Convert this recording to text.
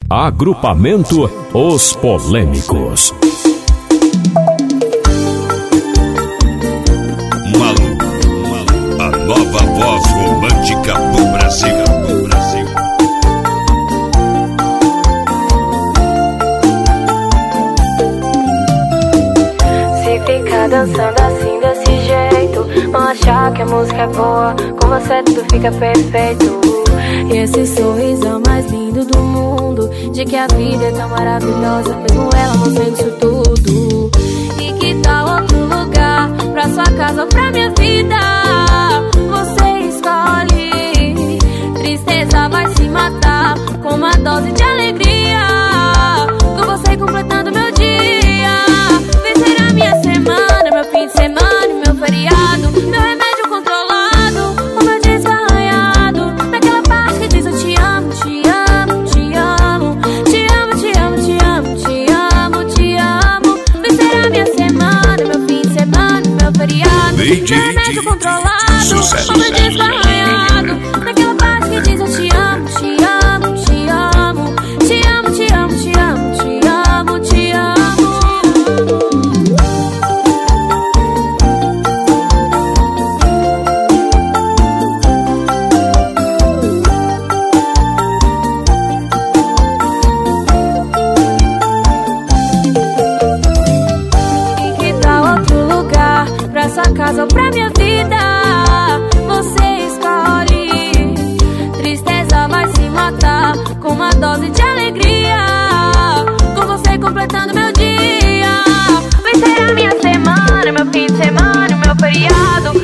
Agrupamento Os Polêmicos. Malu, a nova voz romântica do Brasil. Se ficar dançando assim desse jeito, vão achar que a música é boa, com você tudo fica perfeito. E esse sorriso mais lindo do mundo, de que a vida é tão maravilhosa, mesmo ela não sendo isso tudo. E que tal outro lugar, pra sua casa ou pra minha vida? Você escolhe. Tristeza vai se matar com uma dose de alegria, com você completando meu dia. Vencer a minha semana, meu fim de semana e meu feriado, meu remédio controlado, o meu disco arranhado, naquela parte que diz eu te amo, te amo, te amo, te amo, te amo, te amo, te amo, te amo. Vencer a minha semana, meu fim de semana e meu feriado, meu remédio controlado, o meu disco arranhado, naquela parte que diz eu te amo, te amo, te amo, te amo, te amo, te amo, te amo, te amo. E que tal outro lugar, pra sua casa ou pra minha vida? Você escolhe. Tristeza vai se matar com uma dose de alegria, com você completando meu dia. Vencer a minha semana, meu fim de semana, meu feriado,